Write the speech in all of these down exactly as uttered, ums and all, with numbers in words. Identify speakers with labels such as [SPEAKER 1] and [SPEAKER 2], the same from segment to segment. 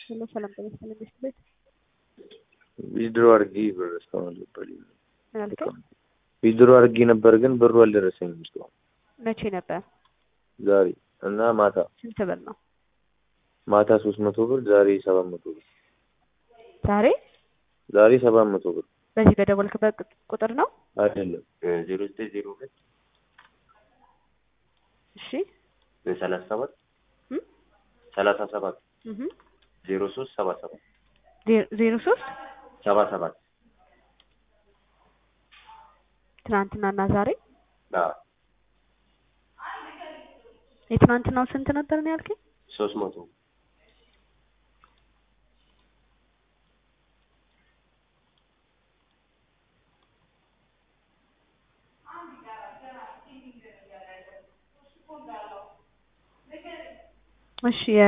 [SPEAKER 1] ሄሎ ሰላም ጤና ይስጥልኝ ቤት ቤት
[SPEAKER 2] ዊዝድሮ አድርጌ ብር እስካሁን አልገባልኝም።
[SPEAKER 1] ምን አልከኝ?
[SPEAKER 2] ዊዝድሮ አድርጌ ነበር ግን ብሩ አልደረሰኝም እስካሁን።
[SPEAKER 1] መቼ ነበር?
[SPEAKER 2] ዛሬ እና ማታ
[SPEAKER 1] ስንት ብር ነው?
[SPEAKER 2] ማታ ሶስት መቶ ብር ዛሬ ሰባት መቶ ብር።
[SPEAKER 1] ዛሬ
[SPEAKER 2] ዛሬ ሰባት መቶ ብር።
[SPEAKER 1] በዚህ በደወልክበት ቁጥር ነው?
[SPEAKER 2] አይደለም ዜሮ ዘጠኝ ዜሮ ሁለት
[SPEAKER 1] እሺ
[SPEAKER 2] ሰላሳ ሰባት ሰላሳ ሰባት
[SPEAKER 1] እህ
[SPEAKER 2] ዜሮ ሶስት ሰባ ሰባት
[SPEAKER 1] ዜሮ ሶስት
[SPEAKER 2] ሰባ ሰባት
[SPEAKER 1] ትናንትናና ዛሬ
[SPEAKER 2] አዎ
[SPEAKER 1] የትናንትናው ስንት ነበር ነው ያልከኝ?
[SPEAKER 2] ሶስት መቶ
[SPEAKER 1] እሺ የ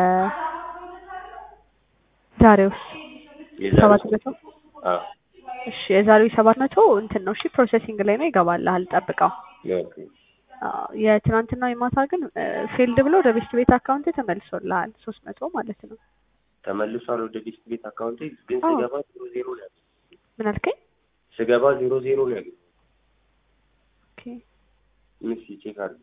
[SPEAKER 1] ዛሬውስ ሰባት መቶ
[SPEAKER 2] አዎ
[SPEAKER 1] እሺ የዛሬው ሰባት መቶ እንትን ነው። እሺ ፕሮሰሲንግ ላይ ነው ይገባልሃል፣ ጠብቀው።
[SPEAKER 2] ኦኬ
[SPEAKER 1] አዎ የትናንትናው የማታ ግን ፊልድ ብሎ ወደ ቤስት ቤት አካውንት ተመልሶልሃል ሶስት መቶ ማለት ነው።
[SPEAKER 2] ተመልሷል ወደ ቤስት ቤት አካውንቴ ግን ስገባ ዜሮ ዜሮ ነው ያለው።
[SPEAKER 1] ምን አልከኝ?
[SPEAKER 2] ስገባ ዜሮ ዜሮ ነው ያለው።
[SPEAKER 1] ኦኬ
[SPEAKER 2] ምን ቼክ አድርግ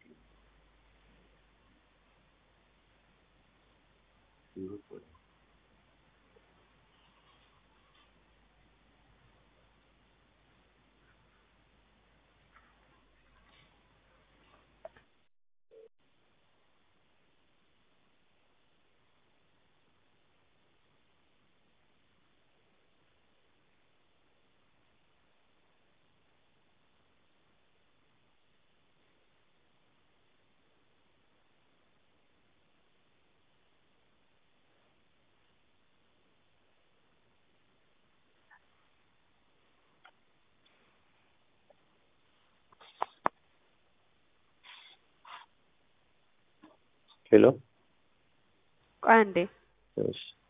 [SPEAKER 2] ሄሎ
[SPEAKER 1] ቆይ አንዴ
[SPEAKER 2] እሺ